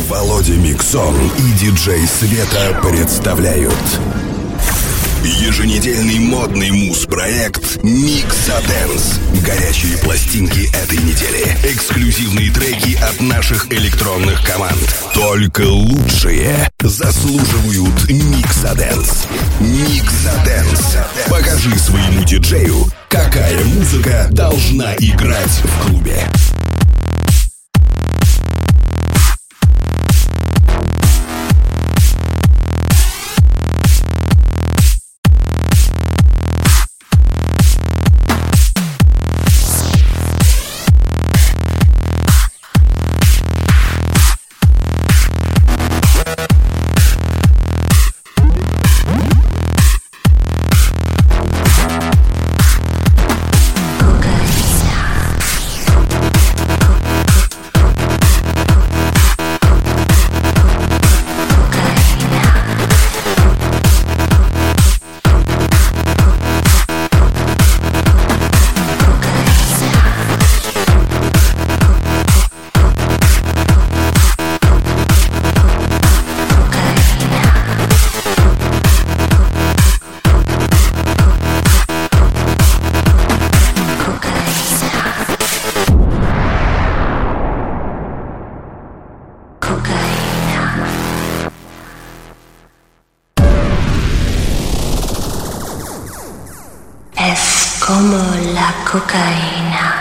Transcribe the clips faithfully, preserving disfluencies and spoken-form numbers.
Володя Миксон и диджей Света представляют еженедельный модный муз-проект Mixodance. Горячие пластинки этой недели. Эксклюзивные треки от наших электронных команд. Только лучшие заслуживают Mixodance. Mixodance. Покажи своему диджею, какая музыка должна играть в клубе. Como la cocaína.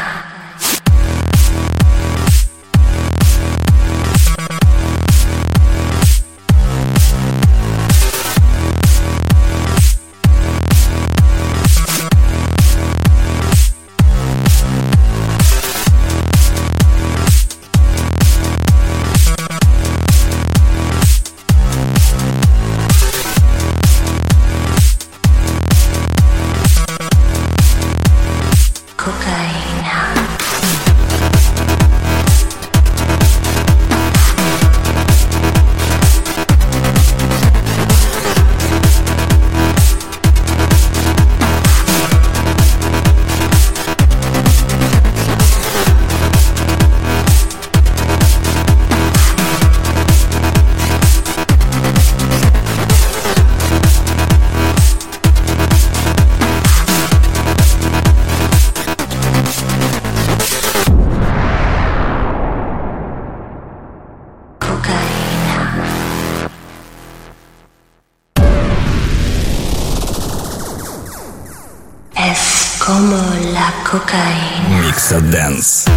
Como la cocaína. Mixodance.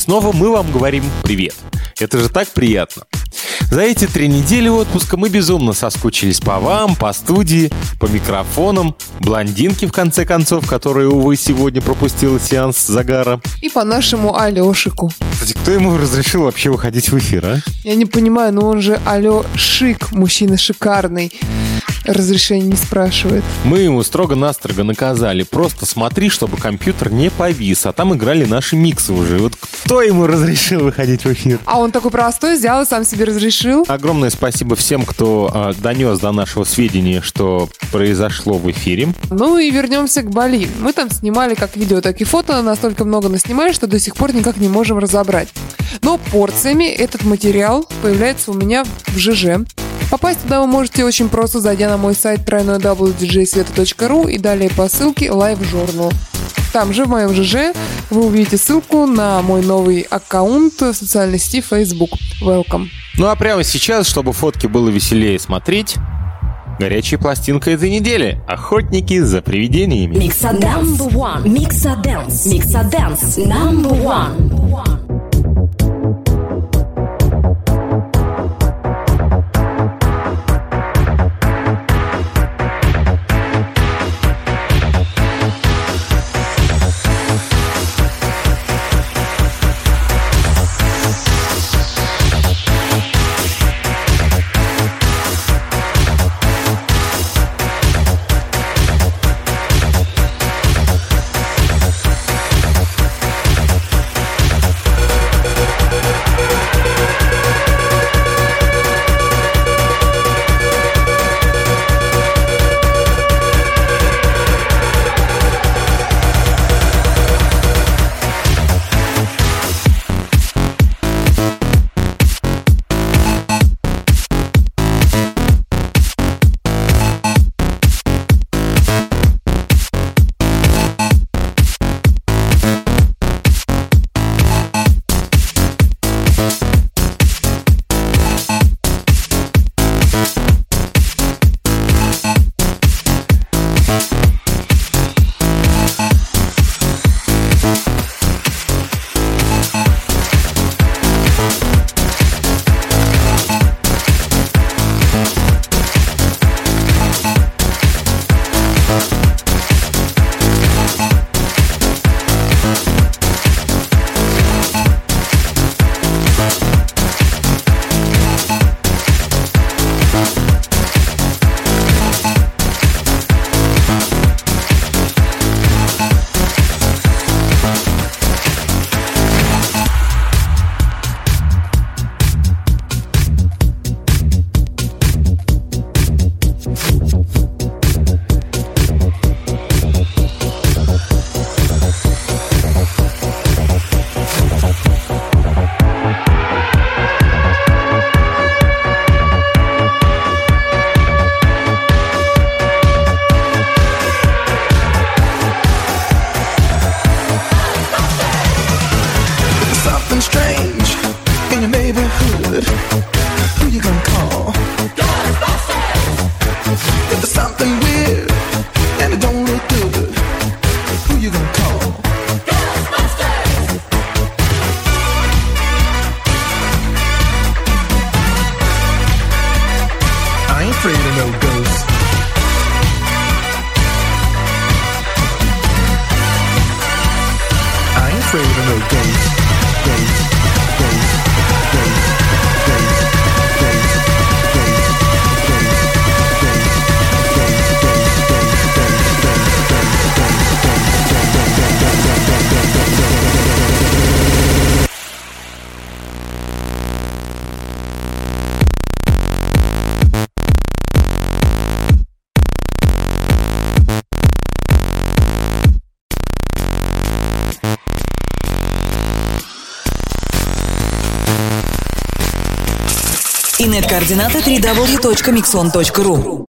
снова мы вам говорим привет. Это же так приятно. За эти три недели отпуска мы безумно соскучились по вам, по студии, по микрофонам, блондинке, в конце концов, которая, увы, сегодня пропустила сеанс загара. И по нашему Алешику. Кстати, кто ему разрешил вообще выходить в эфир, а? Я не понимаю, но он же Алешик, мужчина шикарный. Разрешение не спрашивает. Мы ему строго-настрого наказали. Просто смотри, чтобы компьютер не повис. А там играли наши миксы уже. Вот кто ему разрешил выходить в эфир? А он такой простой, взял и сам себе разрешил. Огромное спасибо всем, кто э, донес до нашего сведения, что произошло в эфире. Ну и вернемся к Бали. Мы там снимали как видео, так и фото. Настолько много наснимали, что до сих пор никак не можем разобрать. Но порциями этот материал появляется у меня в ЖЖ. Попасть туда вы можете очень просто, зайдя на мой сайт дабл ю дабл ю дабл ю точка ди джей света точка ру и далее по ссылке Live Journal. Там же в моем ЖЖ вы увидите ссылку на мой новый аккаунт в социальной сети Facebook. Welcome. Ну а прямо сейчас, чтобы фотки было веселее смотреть, горячая пластинка этой недели. Охотники за привидениями. Mixadance number one. Mixadance. Mixadance number one. Инет-координаты дабл ю дабл ю дабл ю точка миксон точка ру.